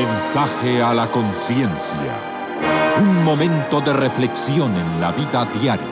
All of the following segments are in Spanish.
Mensaje a la conciencia. Un momento de reflexión en la vida diaria.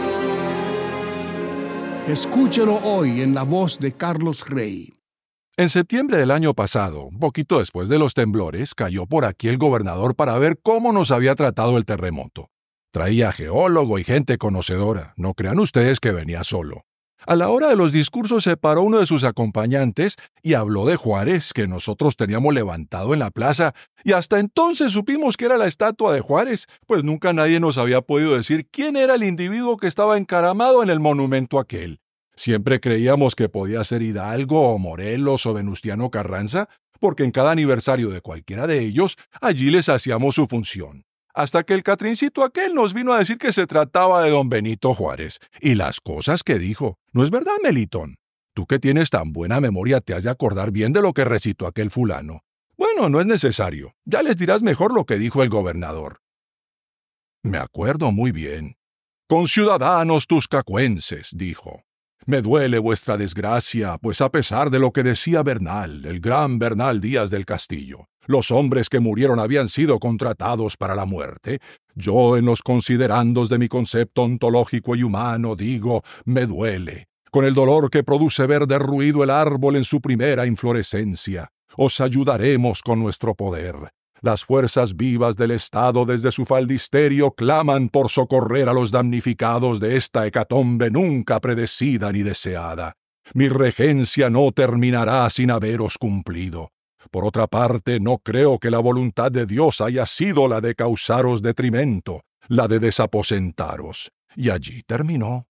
Escúchelo hoy en la voz de Carlos Rey. En septiembre del año pasado, un poquito después de los temblores, cayó por aquí el gobernador para ver cómo nos había tratado el terremoto. Traía geólogo y gente conocedora. No crean ustedes que venía solo. A la hora de los discursos se paró uno de sus acompañantes y habló de Juárez, que nosotros teníamos levantado en la plaza, y hasta entonces supimos que era la estatua de Juárez, pues nunca nadie nos había podido decir quién era el individuo que estaba encaramado en el monumento aquel. Siempre creíamos que podía ser Hidalgo o Morelos o Venustiano Carranza, porque en cada aniversario de cualquiera de ellos, allí les hacíamos su función. Hasta que el Catrincito aquel nos vino a decir que se trataba de don Benito Juárez, y las cosas que dijo. ¿No es verdad, Melitón? Tú que tienes tan buena memoria te has de acordar bien de lo que recitó aquel fulano. Bueno, no es necesario. Ya les dirás mejor lo que dijo el gobernador. Me acuerdo muy bien. Conciudadanos tuscacuenses, dijo. Me duele vuestra desgracia, pues a pesar de lo que decía Bernal, el gran Bernal Díaz del Castillo, los hombres que murieron habían sido contratados para la muerte, yo en los considerandos de mi concepto ontológico y humano digo, me duele, con el dolor que produce ver derruido el árbol en su primera inflorescencia. Os ayudaremos con nuestro poder. Las fuerzas vivas del Estado desde su faldisterio claman por socorrer a los damnificados de esta hecatombe nunca predecida ni deseada. Mi regencia no terminará sin haberos cumplido. Por otra parte, no creo que la voluntad de Dios haya sido la de causaros detrimento, la de desaposentaros. Y allí terminó.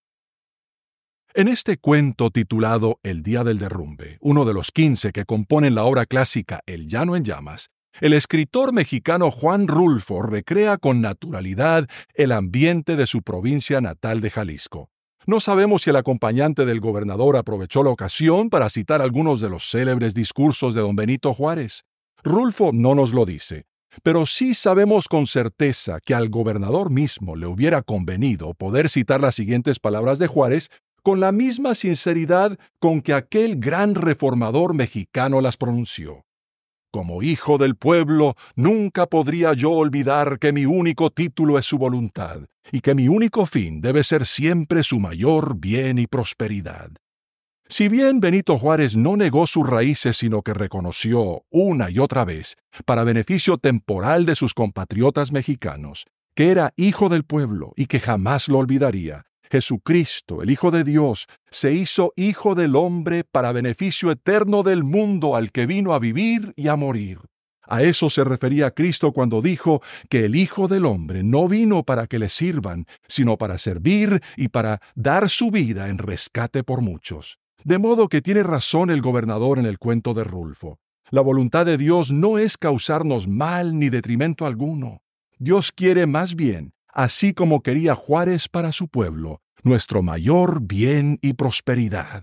En este cuento titulado El día del derrumbe, uno de los 15 que componen la obra clásica El llano en llamas, el escritor mexicano Juan Rulfo recrea con naturalidad el ambiente de su provincia natal de Jalisco. No sabemos si el acompañante del gobernador aprovechó la ocasión para citar algunos de los célebres discursos de don Benito Juárez. Rulfo no nos lo dice, pero sí sabemos con certeza que al gobernador mismo le hubiera convenido poder citar las siguientes palabras de Juárez con la misma sinceridad con que aquel gran reformador mexicano las pronunció. Como hijo del pueblo, nunca podría yo olvidar que mi único título es su voluntad, y que mi único fin debe ser siempre su mayor bien y prosperidad. Si bien Benito Juárez no negó sus raíces, sino que reconoció, una y otra vez, para beneficio temporal de sus compatriotas mexicanos, que era hijo del pueblo y que jamás lo olvidaría, Jesucristo, el Hijo de Dios, se hizo Hijo del hombre para beneficio eterno del mundo al que vino a vivir y a morir. A eso se refería Cristo cuando dijo que el Hijo del hombre no vino para que le sirvan, sino para servir y para dar su vida en rescate por muchos. De modo que tiene razón el gobernador en el cuento de Rulfo. La voluntad de Dios no es causarnos mal ni detrimento alguno. Dios quiere más bien, así como quería Juárez para su pueblo, nuestro mayor bien y prosperidad.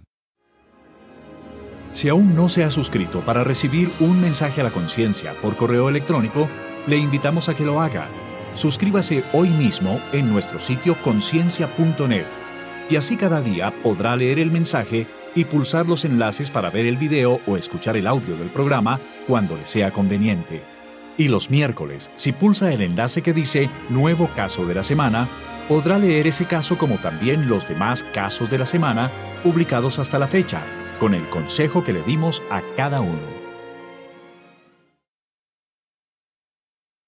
Si aún no se ha suscrito para recibir un mensaje a la conciencia por correo electrónico, le invitamos a que lo haga. Suscríbase hoy mismo en nuestro sitio conciencia.net y así cada día podrá leer el mensaje y pulsar los enlaces para ver el video o escuchar el audio del programa cuando le sea conveniente. Y los miércoles, si pulsa el enlace que dice Nuevo Caso de la Semana, podrá leer ese caso como también los demás casos de la semana publicados hasta la fecha, con el consejo que le dimos a cada uno.